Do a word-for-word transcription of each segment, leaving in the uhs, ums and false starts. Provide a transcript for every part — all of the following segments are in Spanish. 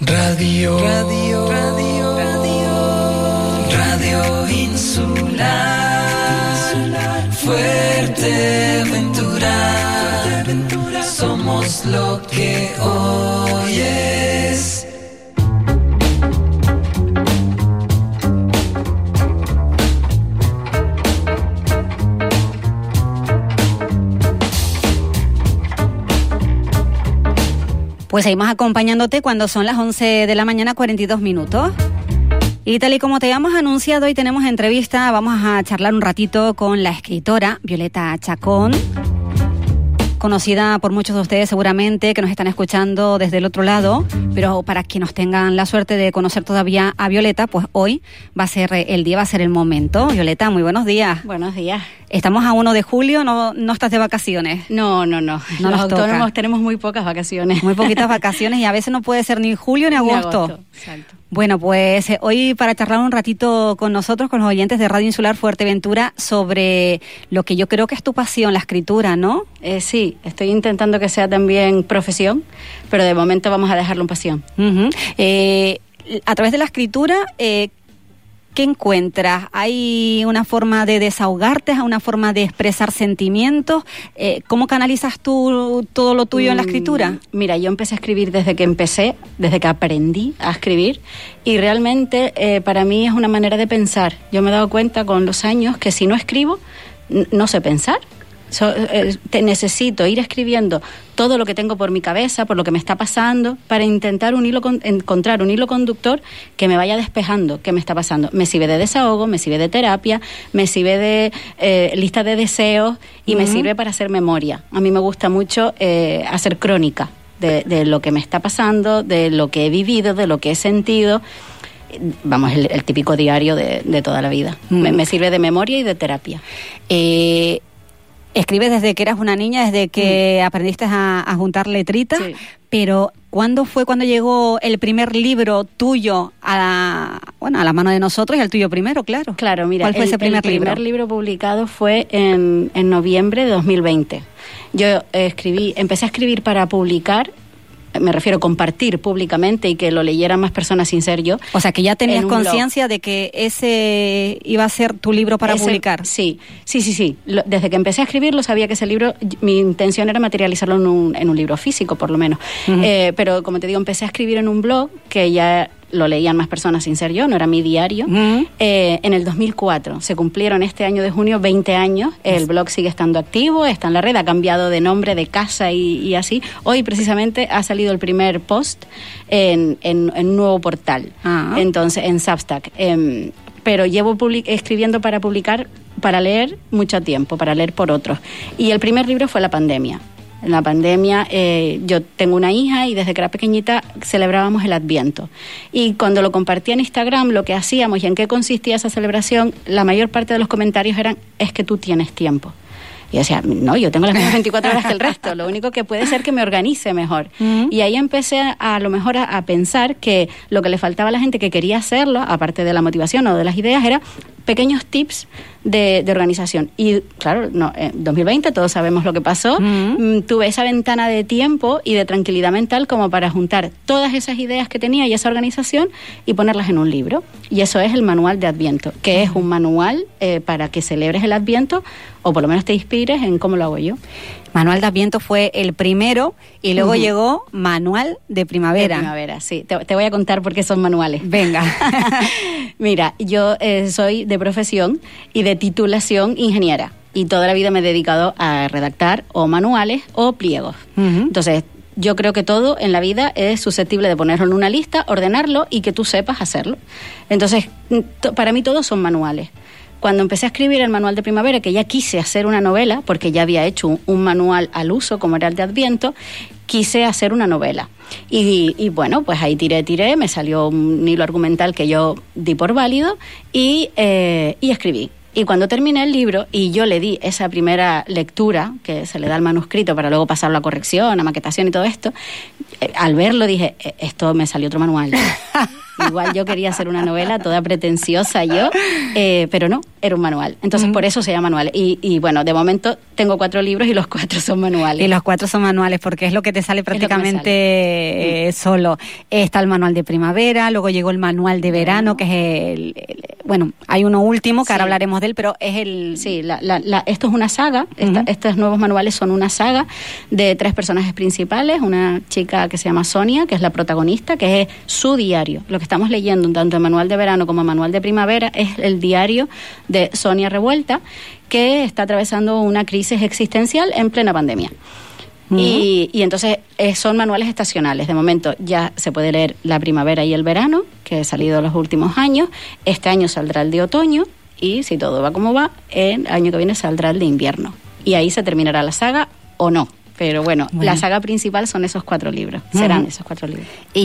Radio, radio, radio, radio, radio Insular, Fuerteventura, somos lo que oyes. Pues seguimos acompañándote cuando son las once de la mañana, cuarenta y dos minutos. Y tal y como te habíamos anunciado, hoy tenemos entrevista, vamos a charlar un ratito con la escritora Violeta Chacón, conocida por muchos de ustedes seguramente, que nos están escuchando desde el otro lado, pero para quienes tengan la suerte de conocer todavía a Violeta, pues hoy va a ser el día, va a ser el momento. Violeta, muy buenos días. Buenos días. Estamos a uno de julio, ¿no, no estás de vacaciones? No, no, no. no Los autónomos toca. Tenemos muy pocas vacaciones. Muy poquitas vacaciones y a veces no puede ser ni julio ni agosto. Ni agosto, exacto. Bueno, pues eh, hoy para charlar un ratito con nosotros, con los oyentes de Radio Insular Fuerteventura, sobre lo que yo creo que es tu pasión, la escritura, ¿no? Eh, sí, estoy intentando que sea también profesión, pero de momento vamos a dejarlo en pasión. Uh-huh. Eh, a través de la escritura, eh, ¿qué encuentras? ¿Hay una forma de desahogarte, una forma de expresar sentimientos? Eh, ¿Cómo canalizas tú todo lo tuyo mm, en la escritura? Mira, yo empecé a escribir desde que empecé, desde que aprendí a escribir, y realmente eh, para mí es una manera de pensar. Yo me he dado cuenta con los años que si no escribo, n- no sé pensar. So, eh, te necesito ir escribiendo todo lo que tengo por mi cabeza, por lo que me está pasando, para intentar un hilo con, encontrar un hilo conductor que me vaya despejando qué me está pasando. Me sirve de desahogo, me sirve de terapia, me sirve de eh, lista de deseos y uh-huh. me sirve para hacer memoria. A mí me gusta mucho eh, hacer crónica de, de lo que me está pasando, de lo que he vivido, de lo que he sentido. Vamos, el, el típico diario de, de toda la vida. Uh-huh. Me, me sirve de memoria y de terapia. Eh... Escribes desde que eras una niña, desde que mm. aprendiste a, a juntar letritas, sí. Pero ¿cuándo fue cuando llegó el primer libro tuyo a la, bueno, a la mano de nosotros y el tuyo primero, claro? Claro, mira, ¿cuál fue el, ese primer el libro? El primer libro publicado fue en, en noviembre de dos mil veinte. Yo escribí, empecé a escribir para publicar, me refiero a compartir públicamente y que lo leyeran más personas sin ser yo. O sea, que ya tenías conciencia de que ese iba a ser tu libro para ese, publicar. Sí, sí, sí, sí. Lo, desde que empecé a escribirlo sabía que ese libro, mi intención era materializarlo en un, en un libro físico, por lo menos. Uh-huh. Eh, pero, como te digo, empecé a escribir en un blog que ya lo leían más personas sin ser yo, no era mi diario. Uh-huh. Eh, en el dos mil cuatro se cumplieron este año de junio veinte años. El blog sigue estando activo, está en la red, ha cambiado de nombre, de casa y, y así. Hoy precisamente ha salido el primer post en, en, en un nuevo portal, uh-huh. entonces en Substack. Eh, pero llevo public- escribiendo para publicar, para leer mucho tiempo, para leer por otros. Y el primer libro fue La pandemia. En la pandemia eh, yo tengo una hija y desde que era pequeñita celebrábamos el Adviento. Y cuando lo compartía en Instagram, lo que hacíamos y en qué consistía esa celebración, la mayor parte de los comentarios eran, es que tú tienes tiempo. Y yo decía, no, yo tengo las mismas veinticuatro horas que el resto, lo único que puede ser que me organice mejor. Uh-huh. Y ahí empecé a, a lo mejor a, a pensar que lo que le faltaba a la gente que quería hacerlo, aparte de la motivación o de las ideas, era pequeños tips de, de organización. Y claro, no, en dos mil veinte todos sabemos lo que pasó. Uh-huh. Tuve esa ventana de tiempo y de tranquilidad mental como para juntar todas esas ideas que tenía y esa organización y ponerlas en un libro. Y eso es el Manual de Adviento, que uh-huh. es un manual eh, para que celebres el Adviento o por lo menos te inspires en cómo lo hago yo. Manual de Adviento fue el primero y luego uh-huh. llegó Manual de Primavera. De Primavera, sí. Te, te voy a contar por qué son manuales. Venga. Mira, yo eh, soy de profesión y de titulación ingeniera y toda la vida me he dedicado a redactar o manuales o pliegos. Uh-huh. Entonces, yo creo que todo en la vida es susceptible de ponerlo en una lista, ordenarlo y que tú sepas hacerlo. Entonces, t- para mí todos son manuales. Cuando empecé a escribir el Manual de Primavera, que ya quise hacer una novela, porque ya había hecho un, un manual al uso, como era el de Adviento, quise hacer una novela. Y, y bueno, pues ahí tiré, tiré, me salió un hilo argumental que yo di por válido y, eh, y escribí. Y cuando terminé el libro y yo le di esa primera lectura, que se le da al manuscrito para luego pasarlo a corrección, a maquetación y todo esto, eh, al verlo dije, esto me salió otro manual. igual yo quería hacer una novela toda pretenciosa yo, eh, pero no, era un manual. Entonces mm. por eso se llama manual. Y, y bueno, de momento tengo cuatro libros y los cuatro son manuales. Y los cuatro son manuales porque es lo que te sale prácticamente sale. Eh, solo. Está el manual de primavera, luego llegó el manual de verano, que es el, el bueno, hay uno último que sí. ahora hablaremos de él, pero es el... Sí, la, la, la, esto es una saga, esta, uh-huh. estos nuevos manuales son una saga de tres personajes principales, una chica que se llama Sonia, que es la protagonista, que es su diario. Lo que estamos leyendo, tanto el manual de verano como el manual de primavera, es el diario de Sonia Revuelta, que está atravesando una crisis existencial en plena pandemia. Uh-huh. Y, y entonces eh, son manuales estacionales. De momento ya se puede leer la primavera y el verano, que ha salido los últimos años. Este año saldrá el de otoño y, si todo va como va, el año que viene saldrá el de invierno. Y ahí se terminará la saga o no. Pero bueno, bueno, la saga principal son esos cuatro libros, uh-huh. serán esos cuatro libros.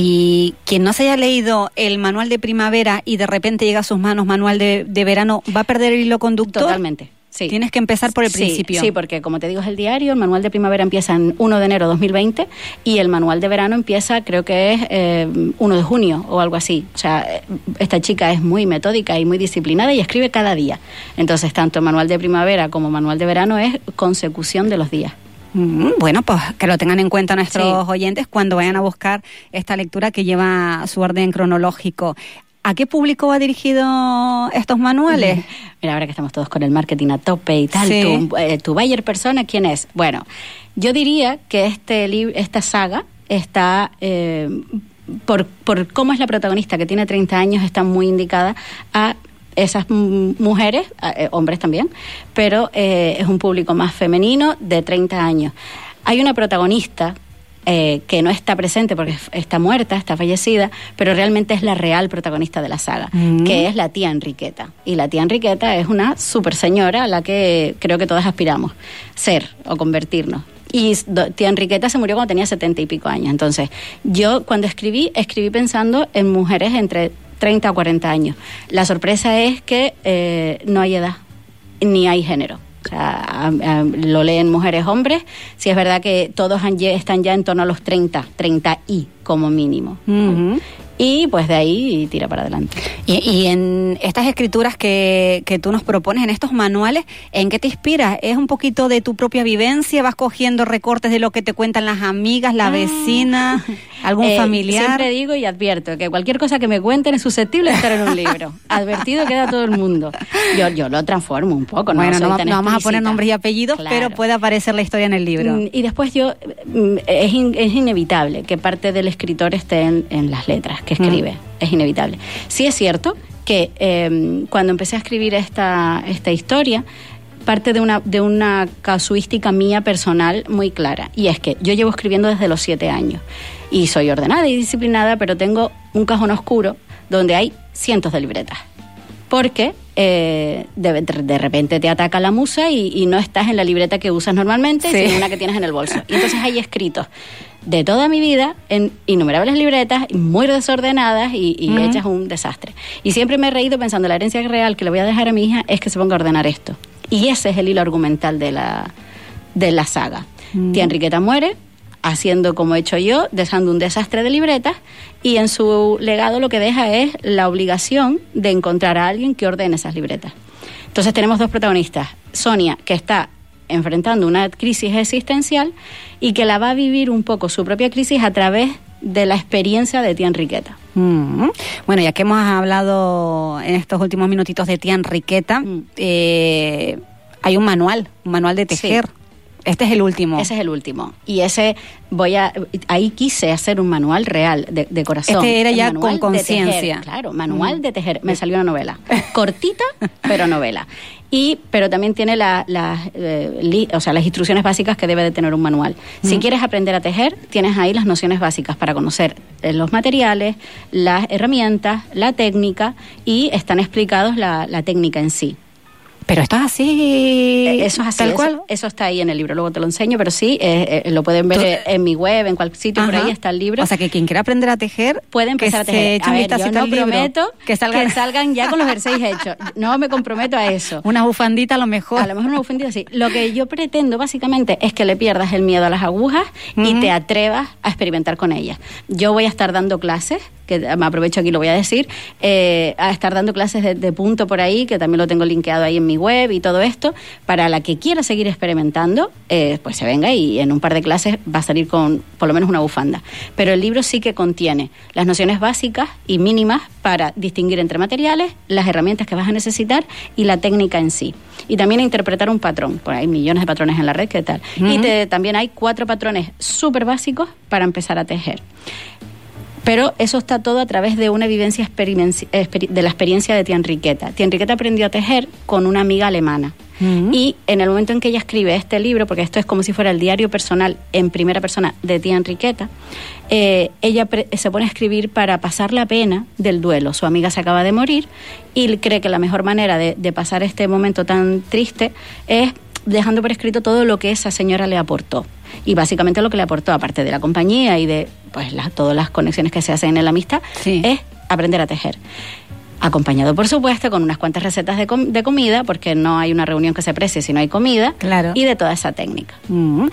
Y quien no se haya leído el manual de primavera y de repente llega a sus manos manual de, de verano, ¿va a perder el hilo conductor? Totalmente. Sí. Tienes que empezar por el sí, principio. Sí, porque como te digo es el diario, el manual de primavera empieza en primero de enero de dos mil veinte y el manual de verano empieza creo que es eh, primero de junio o algo así. O sea, esta chica es muy metódica y muy disciplinada y escribe cada día. Entonces, tanto el manual de primavera como el manual de verano es consecución de los días. Bueno, pues que lo tengan en cuenta nuestros sí. oyentes cuando vayan a buscar esta lectura que lleva su orden cronológico. ¿A qué público va dirigido estos manuales? Mira, ahora que estamos todos con el marketing a tope y tal, sí. tu, eh, tu buyer persona, ¿quién es? Bueno, yo diría que este li- esta saga está, eh, por, por cómo es la protagonista, que tiene treinta años, está muy indicada a esas m- mujeres, eh, hombres también, pero eh, es un público más femenino de treinta años. Hay una protagonista Eh, que no está presente porque está muerta, está fallecida, pero realmente es la real protagonista de la saga, mm. que es la tía Enriqueta. Y la tía Enriqueta es una super señora a la que creo que todas aspiramos ser o convertirnos. Y do, tía Enriqueta se murió cuando tenía setenta y pico años. Entonces, yo cuando escribí, escribí pensando en mujeres entre treinta o cuarenta años. La sorpresa es que eh, no hay edad, ni hay género. O sea, a, a, lo leen mujeres, hombres. Sí es verdad que todos han, están ya en torno a los treinta, treinta y como mínimo. Uh-huh. Y pues de ahí tira para adelante. Y, y en estas escrituras que, que tú nos propones, en estos manuales, ¿en qué te inspiras? ¿Es un poquito de tu propia vivencia? ¿Vas cogiendo recortes de lo que te cuentan las amigas, la ah. vecina, algún eh, familiar? Siempre digo y advierto que cualquier cosa que me cuenten es susceptible de estar en un libro. Advertido queda todo el mundo. Yo, yo lo transformo un poco. No bueno, soy no, tan no vamos a poner nombres y apellidos, claro. pero puede aparecer la historia en el libro. Y después yo, es, in, es inevitable que parte del escritor esté en, en las letras que escribe, mm. es inevitable. Sí es cierto que eh, cuando empecé a escribir esta, esta historia, parte de una, de una casuística mía personal muy clara, y es que yo llevo escribiendo desde los siete años, y soy ordenada y disciplinada, pero tengo un cajón oscuro donde hay cientos de libretas, porque eh, de, de repente te ataca la musa y, y no estás en la libreta que usas normalmente, sí. sino una que tienes en el bolso. Y entonces hay escritos de toda mi vida en innumerables libretas muy desordenadas y, y uh-huh. hechas un desastre. Y siempre me he reído pensando, la herencia real que le voy a dejar a mi hija es que se ponga a ordenar esto. Y ese es el hilo argumental de la, de la saga. Uh-huh. Tía Enriqueta muere haciendo como he hecho yo, dejando un desastre de libretas, y en su legado lo que deja es la obligación de encontrar a alguien que ordene esas libretas. Entonces tenemos dos protagonistas, Sonia, que está enfrentando una crisis existencial y que la va a vivir un poco su propia crisis a través de la experiencia de tía Enriqueta. Mm. Bueno, ya que hemos hablado en estos últimos minutitos de tía Enriqueta, mm. eh, hay un manual, un manual de tejer. Sí. Este es el último. Ese es el último. Y ese voy a... Ahí quise hacer un manual real, de, de corazón. Este era ya con conciencia. Claro, manual mm. de tejer. Me salió una novela. Cortita, pero novela. Y, pero también tiene la, la, eh, li, o sea, las instrucciones básicas que debe de tener un manual. Mm. Si quieres aprender a tejer, tienes ahí las nociones básicas para conocer eh, los materiales, las herramientas, la técnica, y están explicados la, la técnica en sí. Pero esto es así, eso es así, tal eso, cual. Eso está ahí en el libro, luego te lo enseño, pero sí, eh, eh, lo pueden ver Tú, en mi web, en cualquier sitio, ajá. por ahí está el libro. O sea, que quien quiera aprender a tejer, puede empezar a tejer. A ver, yo no prometo que salgan... que salgan ya con los jerseys hechos. No me comprometo a eso. Una bufandita a lo mejor. A lo mejor una bufandita sí. Lo que yo pretendo básicamente es que le pierdas el miedo a las agujas uh-huh. y te atrevas a experimentar con ellas. Yo voy a estar dando clases, que me aprovecho aquí lo voy a decir, eh, a estar dando clases de, de punto por ahí, que también lo tengo linkeado ahí en mi web y todo esto, para la que quiera seguir experimentando, eh, pues se venga y en un par de clases va a salir con por lo menos una bufanda. Pero el libro sí que contiene las nociones básicas y mínimas para distinguir entre materiales, las herramientas que vas a necesitar y la técnica en sí. Y también a interpretar un patrón, porque hay millones de patrones en la red, ¿qué tal? Uh-huh. Y te, también hay cuatro patrones súper básicos para empezar a tejer. Pero eso está todo a través de una vivencia experien- de la experiencia de tía Enriqueta. Tía Enriqueta aprendió a tejer con una amiga alemana. Uh-huh. Y en el momento en que ella escribe este libro, porque esto es como si fuera el diario personal en primera persona de tía Enriqueta, eh, ella pre- se pone a escribir para pasar la pena del duelo. Su amiga se acaba de morir y cree que la mejor manera de, de pasar este momento tan triste es dejando por escrito todo lo que esa señora le aportó. Y básicamente lo que le aportó, aparte de la compañía y de pues las, todas las conexiones que se hacen en la amistad, sí. es aprender a tejer. Acompañado, por supuesto, con unas cuantas recetas de, com- de comida, porque no hay una reunión que se precie si no hay comida, claro. y de toda esa técnica. Mm.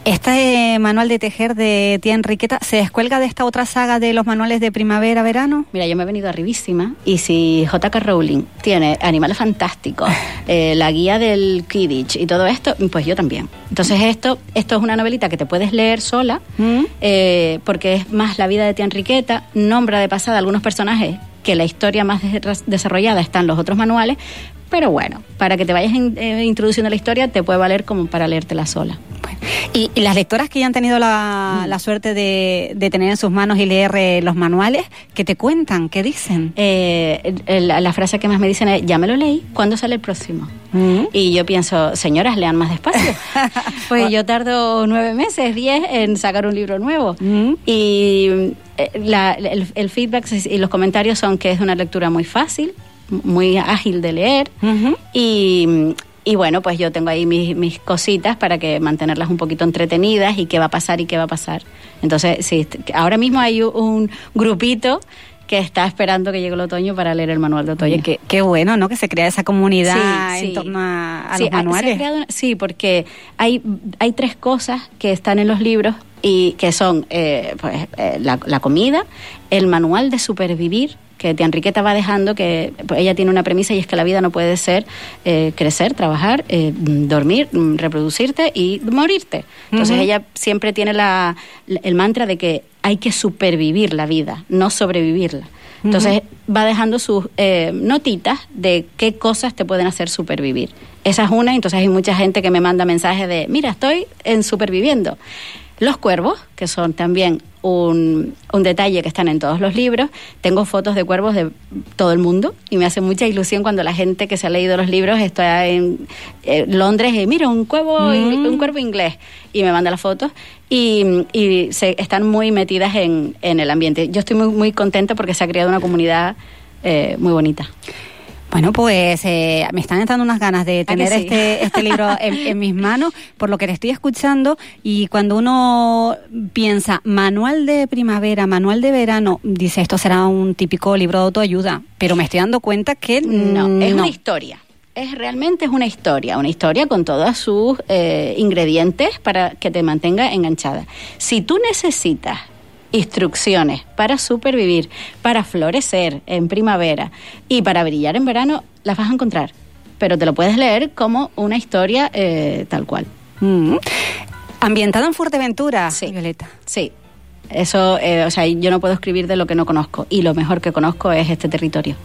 ¿Este manual de tejer de tía Enriqueta se descuelga de esta otra saga de los manuales de primavera-verano? Mira, yo me he venido arribísima, y si J K Rowling tiene Animales Fantásticos, eh, la guía del Quidditch y todo esto, pues yo también. Entonces esto, esto es una novelita que te puedes leer sola, mm. eh, porque es más la vida de tía Enriqueta, nombra de pasada algunos personajes que la historia más des- desarrollada está en los otros manuales, pero bueno, para que te vayas in, eh, introduciendo la historia te puede valer como para leértela sola. Bueno, y, y las lectoras que ya han tenido la, mm. la suerte de, de tener en sus manos y leer eh, los manuales, ¿qué te cuentan? ¿Qué dicen? Eh, la, la frase que más me dicen es, ya me lo leí, ¿cuándo sale el próximo? Mm. Y yo pienso, señoras, lean más despacio. Pues yo tardo nueve meses, diez en sacar un libro nuevo. Mm. Y la, el, el feedback y los comentarios son que es una lectura muy fácil, muy ágil de leer. Uh-huh. y... Y bueno, pues yo tengo ahí mis, mis cositas para que mantenerlas un poquito entretenidas y qué va a pasar y qué va a pasar. Entonces, sí, ahora mismo hay un grupito que está esperando que llegue el otoño para leer el manual de otoño. Oye, qué, qué bueno, ¿no? Que se crea esa comunidad sí, en sí. torno a, a sí, los manuales. Una, sí, porque hay, hay tres cosas que están en los libros y que son eh, pues, eh, la, la comida, el manual de supervivir, que tía Enriqueta va dejando, que pues, ella tiene una premisa y es que la vida no puede ser eh, crecer, trabajar, eh, dormir, reproducirte y morirte. Entonces uh-huh. ella siempre tiene la, el mantra de que hay que supervivir la vida, no sobrevivirla. Entonces uh-huh. va dejando sus eh, notitas de qué cosas te pueden hacer supervivir. Esa es una, entonces hay mucha gente que me manda mensajes de, mira, estoy en superviviendo. Los cuervos, que son también un, un detalle que están en todos los libros. Tengo fotos de cuervos de todo el mundo y me hace mucha ilusión cuando la gente que se ha leído los libros está en eh, Londres y mira, un cuervo, mm. un cuervo inglés, y me manda las fotos y, y se, están muy metidas en, en el ambiente. Yo estoy muy, muy contenta porque se ha creado una comunidad eh, muy bonita. Bueno, pues eh, me están entrando unas ganas de tener sí? este, este libro en, en mis manos, por lo que te estoy escuchando, y cuando uno piensa manual de primavera, manual de verano, dice esto será un típico libro de autoayuda, pero me estoy dando cuenta que no, no. es una historia. Es realmente es una historia, una historia con todos sus eh, ingredientes para que te mantenga enganchada. Si tú necesitas instrucciones para supervivir, para florecer en primavera y para brillar en verano, las vas a encontrar, pero te lo puedes leer como una historia eh, tal cual. Mm. Ambientada en Fuerteventura, sí, Violeta. Sí, eso, eh, o sea, yo no puedo escribir de lo que no conozco, y lo mejor que conozco es este territorio.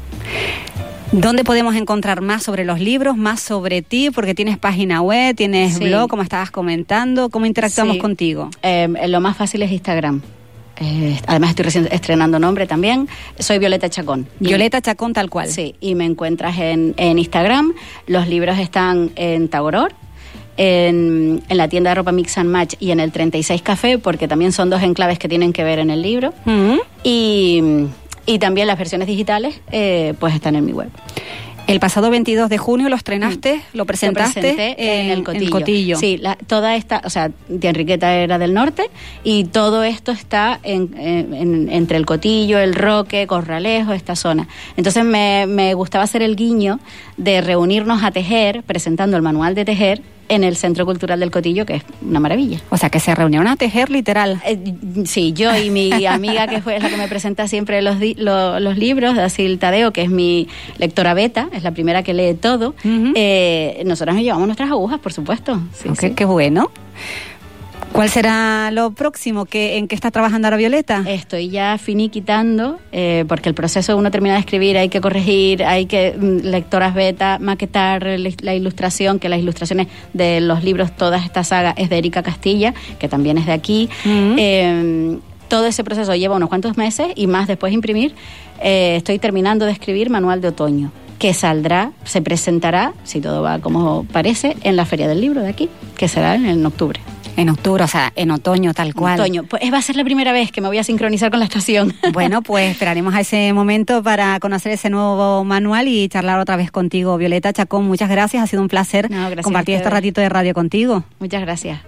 ¿Dónde podemos encontrar más sobre los libros, más sobre ti? Porque tienes página web, tienes sí. blog, como estabas comentando. ¿Cómo interactuamos sí. contigo? Eh, lo más fácil es Instagram. Eh, además estoy recién estrenando nombre también. Soy Violeta Chacón. Violeta Chacón tal cual. Sí, y me encuentras en, en Instagram. Los libros están en Tagoror, en, en la tienda de ropa Mix and Match y en el treinta y seis Café, porque también son dos enclaves que tienen que ver en el libro. Uh-huh. Y... Y también las versiones digitales, eh, pues están en mi web. El pasado veintidós de junio lo estrenaste, lo presentaste lo presenté en, en el Cotillo. En Cotillo. Sí, la, toda esta, o sea, Tía Enriqueta era del norte y todo esto está en, en, en, entre el Cotillo, el Roque, Corralejo, esta zona. Entonces me, me gustaba hacer el guiño de reunirnos a tejer, presentando el manual de tejer en el Centro Cultural del Cotillo, que es una maravilla. O sea, que se reunieron a tejer literal. Eh, sí, yo y mi amiga, que fue la que me presenta siempre los, di, lo, los libros, Dacil Tadeo, que es mi lectora beta, es la primera que lee todo. Uh-huh. eh, nosotras nos llevamos nuestras agujas, por supuesto. Sí, okay, sí. Qué bueno. ¿Cuál será lo próximo? ¿Qué, ¿En qué está trabajando ahora Violeta? Estoy ya finiquitando, eh, porque el proceso uno termina de escribir, hay que corregir, hay que, lectoras beta, maquetar la ilustración, que las ilustraciones de los libros, toda esta saga es de Erika Castilla, que también es de aquí. Uh-huh. Eh, todo ese proceso lleva unos cuantos meses y más después de imprimir. Eh, estoy terminando de escribir Manual de Otoño, que saldrá, se presentará, si todo va como parece, en la Feria del Libro de aquí, que será en, en octubre. En octubre, o sea, en otoño tal cual. Otoño, pues va a ser la primera vez que me voy a sincronizar con la estación. Bueno, pues esperaremos a ese momento para conocer ese nuevo manual y charlar otra vez contigo. Violeta Chacón, muchas gracias, ha sido un placer no, compartir este ratito de radio contigo. Muchas gracias.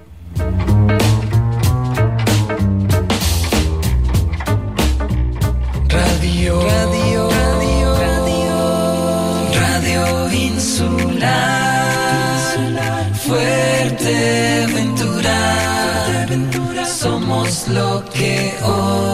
Radio, radio, radio, radio, radio Insular, Fuerteventura, somos lo que hoy